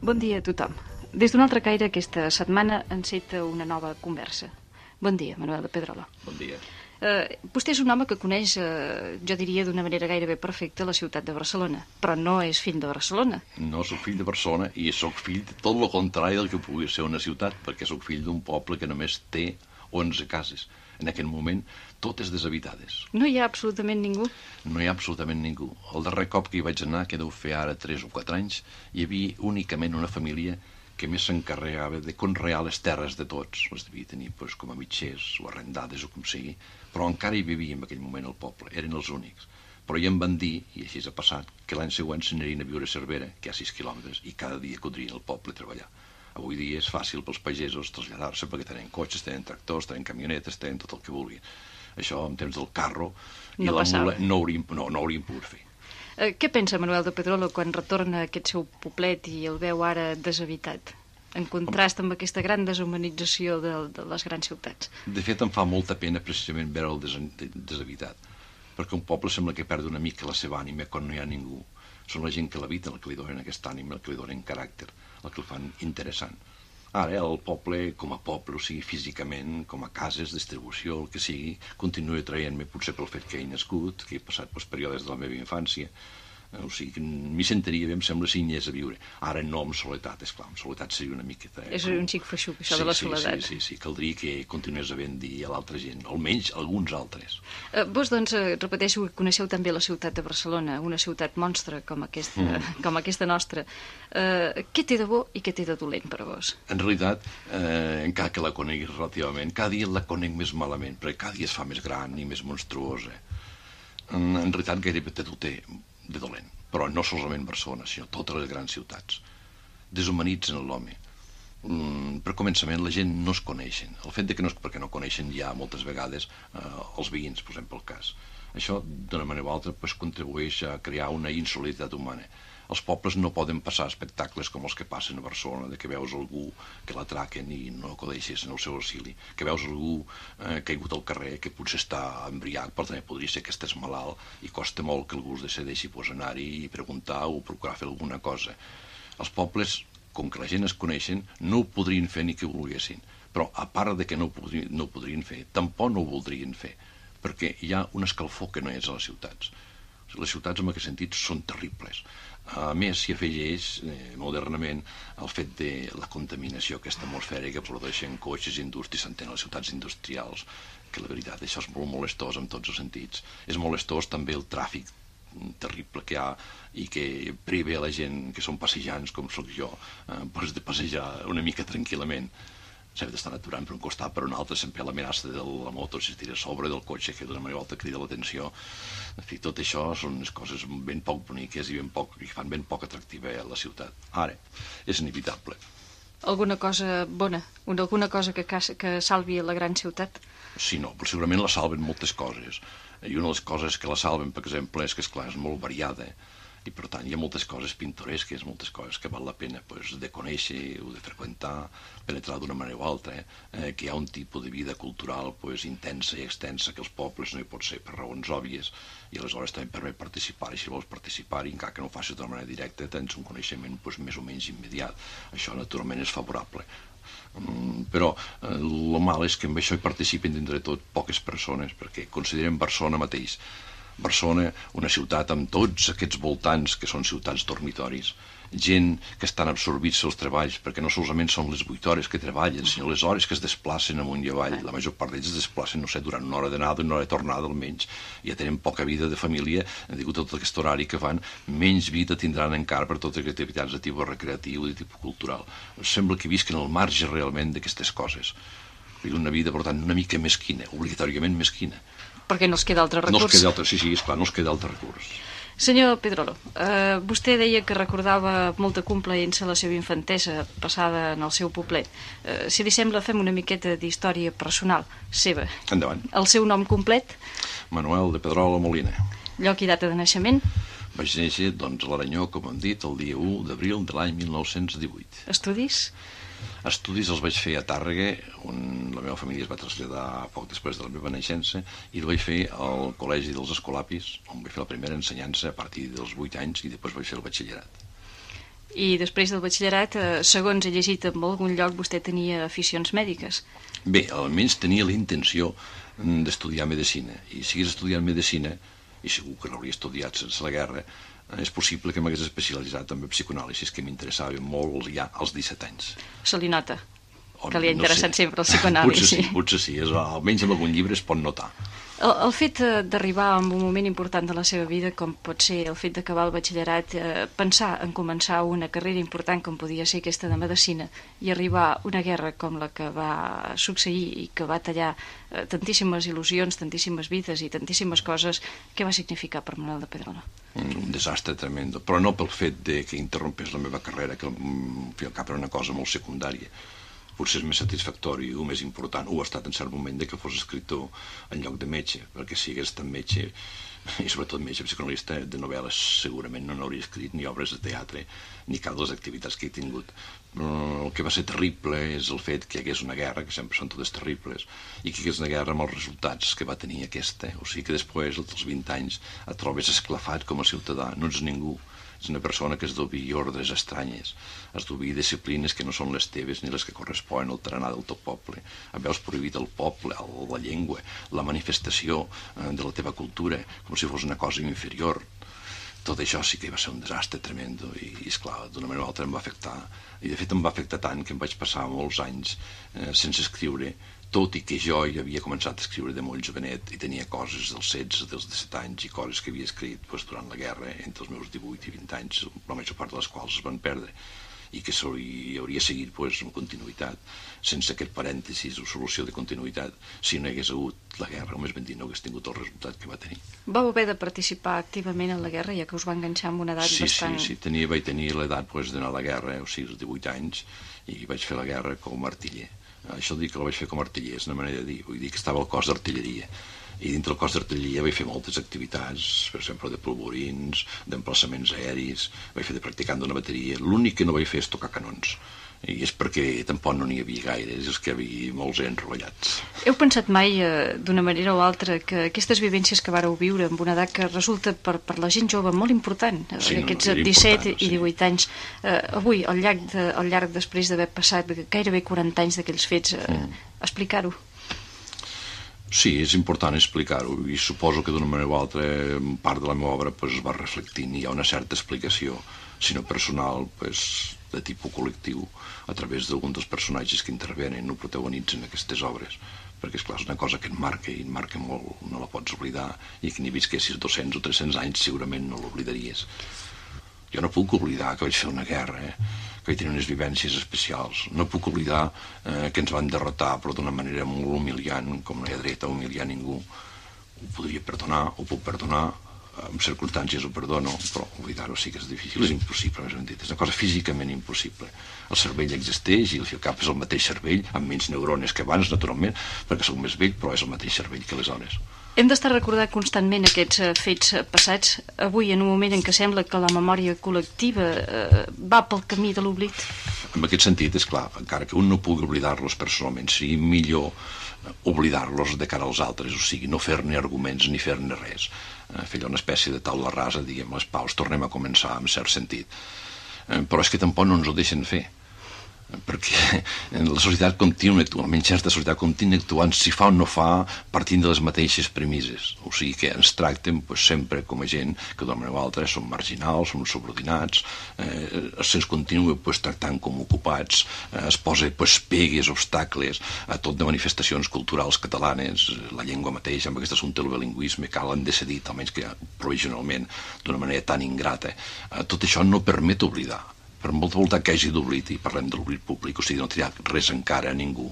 Bon dia a tothom. Des d'un altre caire aquesta setmana enceta una nova conversa. Bon dia, Manuel de Pedrolo. Bon dia. Vostè és un home que coneix, jo diria d'una manera gairebé perfecta, la ciutat de Barcelona, però no és fill de Barcelona. No sóc fill de Barcelona i sóc fill de tot el contrari del que pugui ser una ciutat, perquè sóc fill d'un poble que només té 11 cases. En aquest moment, totes deshabitades. No hi ha absolutament ningú? No hi ha absolutament ningú. El darrer cop que hi vaig anar, que deu fer ara 3 o 4 anys, hi havia únicament una família que més s'encarregava de conrear les terres de tots. Les devia tenir com a mitgers o arrendades o com sigui, però encara hi vivia en aquell moment el poble, eren els únics. Però ja em van dir, i així ha passat, que l'any següent s'anirien a viure a Cervera, que hi ha 6 quilòmetres, i cada dia codrien al poble a treballar. Avui dia és fàcil pels pagesos traslladar-se perquè tenen cotxes, tenen tractors, tenen camionetes, tenen tot el que vulguin. Això en temps del carro i la mula no hauríem pogut fer. Què pensa Manuel de Pedrolo quan retorna a aquest seu poblet i el veu ara deshabitat, en contrast amb aquesta gran deshumanització de les grans ciutats? De fet, em fa molta pena precisament veure'l deshabitat, perquè un poble sembla que perd una mica la seva ànima quan no hi ha ningú. Són la gent que l'habita el que li donen aquesta ànima, el que li donen caràcter, el que el fan interessant. Ara, el poble, com a poble, o sigui, físicament, com a cases, distribució, el que sigui, continua traient-me, potser pel fet que he nascut, que he passat pels períodes de la meva infància, o sigui, m'hi sentiria bé, em sembla, si hi anés a viure. Ara no amb soledat, esclar, amb soledat seria una miqueta... És un xic feixuc, això de la soledat. Sí, caldria que continués havent dir a l'altra gent, almenys alguns altres. Vos, doncs, repeteixo que coneixeu també la ciutat de Barcelona, una ciutat monstre com aquesta nostra. Què té de bo i què té de dolent per a vos? En realitat, encara que la coneguis relativament, cada dia la conec més malament, perquè cada dia es fa més gran i més monstruosa. En realitat, gairebé tot ho té de dolent, però no solament Barcelona, sinó totes les grans ciutats. Deshumanitzen l'home. Per començament, la gent no es coneixen. El fet que perquè no coneixen ja moltes vegades els veïns, posem pel cas. Això, d'una manera o altra, contribueix a crear una insoliditat humana. Els pobles no poden passar espectacles com els que passen a Barcelona, de que veus algú que l'atraquen i no acudeixes en el seu auxili, que veus algú caigut al carrer, que potser està embriac, però també podria ser que estàs malalt i costa molt que algú es decideixi anar-hi i preguntar o procurar fer alguna cosa. Els pobles, com que la gent es coneixen, no ho podrien fer ni que volguessin, però a part de que no ho podrien fer, tampoc no ho voldrien fer, perquè hi ha un escalfor que no és a les ciutats. Les ciutats, en aquest sentit, són terribles. A més, s'hi afegeix modernament el fet de la contaminació aquesta atmosfèrica que produeixen cotxes, indústries, s'entén a les ciutats industrials, que la veritat, això és molt molestós en tots els sentits. És molestós també el tràfic terrible que hi ha i que priva a la gent que són passejants, com sóc jo, de passejar una mica tranquil·lament. S'ha d'estar aturant per un costat, per un altre, sempre l'amenaça de la moto si es tira a sobre del cotxe, que d'una manera o altra crida l'atenció. En fi, tot això són unes coses ben poc boniques i fan ben poc atractiva a la ciutat. Ara, és inevitable. Alguna cosa bona? Alguna cosa que salvi la gran ciutat? Sí, no, però segurament la salven moltes coses. I una de les coses que la salven, per exemple, és que, esclar, és molt variada. I, per tant, hi ha moltes coses pintoresques, moltes coses que val la pena de conèixer o de freqüentar, penetrar d'una manera o altra, que hi ha un tipus de vida cultural intensa i extensa que els pobles no hi pot ser per raons òbvies, i aleshores també permet participar, i si vols participar, encara que no ho facis d'una manera directa, tens un coneixement més o menys immediat. Això, naturalment, és favorable. Però el mal és que amb això hi participen d'entre tot poques persones, perquè considerem Barcelona mateix Barcelona, una ciutat amb tots aquests voltants que són ciutats dormitoris, gent que estan absorbits als treballs, perquè no solament són les 8 hores que treballen, sinó les hores que es desplacen amunt i avall. La major part d'ells es desplacen, no sé, durant una hora d'anada i una hora de tornada almenys. Ja tenen poca vida de família, dic, tot aquest horari que fan, menys vida tindran encara per totes aquestes activitats de tipus recreatiu i de tipus cultural. Sembla que visquen al marge realment d'aquestes coses. Una vida, per tant, una mica mesquina, obligatòriament mesquina. Perquè no es queda altre recurs. No es queda altre, sí, esclar, no es queda altre recurs. Senyor Pedrolo, vostè deia que recordava molta complaença la seva infantesa passada en el seu poblet. Si li sembla, fem una miqueta d'història personal seva. Endavant. El seu nom complet? Manuel de Pedrolo Molina. Lloc i data de naixement? Vaig néixer, doncs, a l'Aranyó, com hem dit, el dia 1 d'abril de l'any 1918. Estudis? Estudis els vaig fer a Tàrrega, on la meva família es va traslladar poc després de la meva naixença, i el vaig fer al Col·legi dels Escolapis, on vaig fer la primera ensenyança a partir dels 8 anys i després vaig fer el batxillerat. I després del batxillerat, segons he llegit en algun lloc, vostè tenia aficions mèdiques. Bé, almenys tenia la intenció d'estudiar medicina. I si hagués estudiat medicina, i segur que l'hauria estudiat sense la guerra, és possible que m'hagués especialitzat en psicoanàlisi, que m'interessava molt ja als 17 anys. Se li nota que li ha interessat sempre el psicoanàlisi. Potser sí, almenys en algun llibre es pot notar. El fet d'arribar en un moment important de la seva vida, com pot ser el fet d'acabar el batxillerat, pensar en començar una carrera important com podia ser aquesta de medicina i arribar a una guerra com la que va succeir i que va tallar tantíssimes il·lusions, tantíssimes vides i tantíssimes coses, què va significar per Manuel de Pedrolo? Un desastre tremendo, però no pel fet que interrompés la meva carrera, que al cap era una cosa molt secundària. Potser és més satisfactori o més important, o ha estat en cert moment que fos escriptor en lloc de metge, perquè si hagués estat metge, i sobretot metge psicoanalista de novel·les, segurament no n'hauria escrit ni obres de teatre, ni cap de les activitats que he tingut. El que va ser terrible és el fet que hi hagués una guerra, que sempre són totes terribles, i que hi hagués una guerra amb els resultats que va tenir aquesta. O sigui que després, als 20 anys, et trobes esclafat com a ciutadà, no ets ningú. És una persona que es dubi ordres estranyes, es dubi disciplines que no són les teves ni les que corresponen al tarannà del teu poble. Veus prohibit el poble, la llengua, la manifestació de la teva cultura, com si fos una cosa inferior. Tot això sí que va ser un desastre tremendo i esclar, d'una manera o altra em va afectar. I de fet em va afectar tant que em vaig passar molts anys sense escriure, tot i que jo ja havia començat a escriure de molt jovenet i tenia coses dels 16, dels 17 anys i coses que havia escrit durant la guerra entre els meus 18 i 20 anys, la major part de les quals es van perdre i que hauria seguit amb continuïtat, sense aquest parèntesis o solució de continuïtat, si no hi hagués hagut la guerra, o més ben dit, no hagués tingut el resultat que va tenir. Vau haver de participar activament en la guerra, ja que us va enganxar amb una edat bastant... Sí, vaig tenir l'edat d'anar a la guerra, o sigui, als 18 anys, i vaig fer la guerra com a artiller. Això dic que la vaig fer com a artiller, és una manera de dir, vull dir que estava al cos d'artilleria. I dintre del cos d'artilleria vaig fer moltes activitats, per exemple, de polvorins, d'emplaçaments aeris, vaig fer de practicant d'una bateria. L'únic que no vaig fer és tocar canons. I és perquè tampoc no n'hi havia gaires, és que hi havia molts enrovellats. Heu pensat mai, d'una manera o altra, que aquestes vivències que vareu viure amb una edat que resulta per la gent jove molt important, aquests 17 i 18 anys, avui, al llarg després d'haver passat gairebé 40 anys d'aquells fets, explicar-ho? Sí, és important explicar-ho i suposo que d'una manera o altra part de la meva obra es va reflectint i hi ha una certa explicació, si no personal, de tipus col·lectiu, a través d'algun dels personatges que intervenen o protagonitzen aquestes obres, perquè esclar, és una cosa que et marca molt, no la pots oblidar, i que ni visquessis 200 o 300 anys segurament no l'oblidaries. Jo no puc oblidar que vaig fer una guerra, que vaig tenir unes vivències especials. No puc oblidar que ens van derrotar, però d'una manera molt humiliant, com no hi ha dret a humiliar ningú. Ho podria perdonar, ho puc perdonar, en circumstàncies ho perdono, però oblidar-ho sí que és difícil, és impossible, més ben dit. És una cosa físicament impossible. El cervell existeix i el cap és el mateix cervell, amb menys neurones que abans, naturalment, perquè soc més vell, però és el mateix cervell que aleshores. Hem d'estar recordant constantment aquests fets passats, avui en un moment en què sembla que la memòria col·lectiva va pel camí de l'oblit. En aquest sentit, és clar, encara que un no pugui oblidar-los personalment, sigui millor oblidar-los de cara als altres, o sigui, no fer-ne arguments ni fer-ne res. Fer una espècie de taula rasa, diguem, les paus, tornem a començar en cert sentit. Però és que tampoc no ens ho deixen fer, perquè la societat continua actuant, certa societat continua actuant, si fa o no fa, partint de les mateixes premisses. O sigui que ens tracten sempre com a gent que d'una manera o altra són marginals, són subordinats, se'ns continua tractant com ocupats, es posa pegues, obstacles a tot de manifestacions culturals catalanes, la llengua mateixa, amb aquest assumpte del bilingüisme que l'han decidit, almenys que provisionalment, d'una manera tan ingrata. Tot això no permet oblidar. Per molta voluntat que hagi d'oblit, i parlem de l'oblit públic, o sigui, no triar res encara a ningú,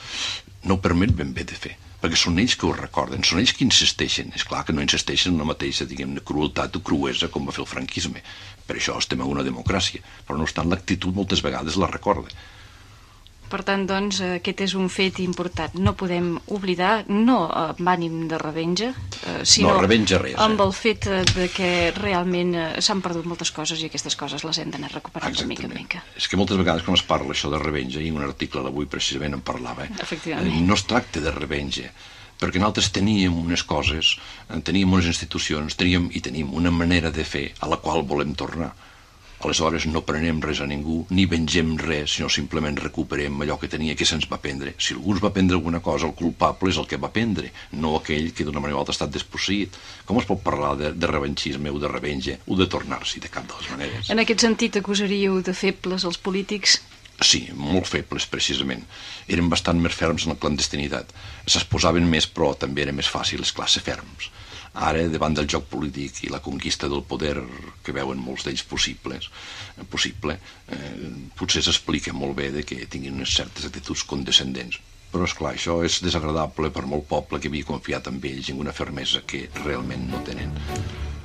no ho permet ben bé de fer, perquè són ells que ho recorden, són ells que insisteixen. És clar que no insisteixen en la mateixa, diguem-ne, crueltat o cruesa com va fer el franquisme. Per això estem en una democràcia, però no obstant l'actitud moltes vegades la recorda. Per tant, doncs, aquest és un fet important. No podem oblidar, no amb ànim de revenja, sinó no, revenja res, amb el fet de que realment s'han perdut moltes coses i aquestes coses les hem d'anar recuperant de mica en mica. És que moltes vegades quan es parla això de revenja, i un article d'avui precisament en parlava, no es tracta de revenja, perquè nosaltres teníem unes coses, teníem unes institucions, teníem i tenim una manera de fer a la qual volem tornar. Aleshores no prenem res a ningú, ni vengem res, sinó simplement recuperem allò que tenia, que se'ns va prendre. Si algú ens va prendre alguna cosa, el culpable és el que va prendre, no aquell que d'una manera o altra ha estat desposseït. Com es pot parlar de revanchisme o de revenja o de tornar-s'hi, de cap de les maneres? En aquest sentit, acusaríeu de febles els polítics? Sí, molt febles, precisament. Eren bastant més ferms en la clandestinitat. S'exposaven més, però també era més fàcil, esclar, ser ferms. Ara, davant del joc polític i la conquista del poder que veuen molts d'ells possible, potser s'explica molt bé de que tinguin unes certes actituds condescendents. Però, esclar, això és desagradable per molt poble que havia confiat en ells en una fermesa que realment no tenen.